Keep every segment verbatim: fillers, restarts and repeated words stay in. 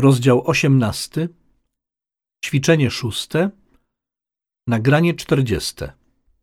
Rozdział osiemnasty. Ćwiczenie szóste. Nagranie czterdzieste.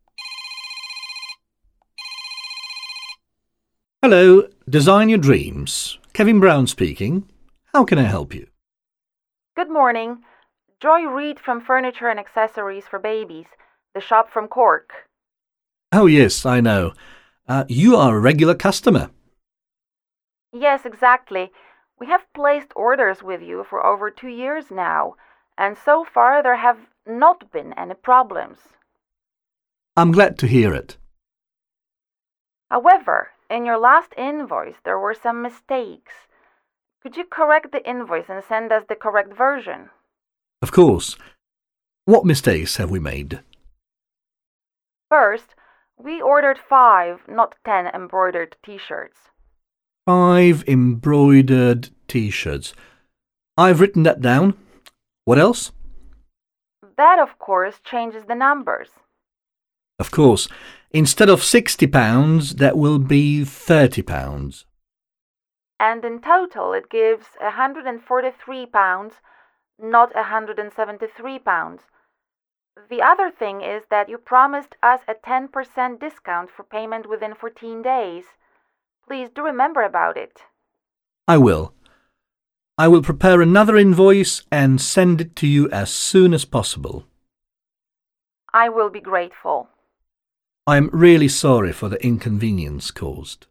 Hello, Design Your Dreams. Kevin Brown speaking. How can I help you? Good morning. Joy Reid from Furniture and Accessories for Babies, the shop from Cork. Oh, yes, I know. Uh, you are a regular customer. Yes, exactly. We have placed orders with you for over two years now, and so far there have not been any problems. I'm glad to hear it. However, in your last invoice there were some mistakes. Could you correct the invoice and send us the correct version? Of course. What mistakes have we made? First, we ordered five, not ten embroidered t-shirts. Five embroidered T-shirts. I've written that down. What else? That, of course, changes the numbers. Of course. Instead of sixty pounds, that will be thirty pounds. And in total it gives one hundred forty-three pounds, not one hundred seventy-three pounds. The other thing is that you promised us a ten percent discount for payment within fourteen days. Please do remember about it. I will. I will prepare another invoice and send it to you as soon as possible. I will be grateful. I am really sorry for the inconvenience caused.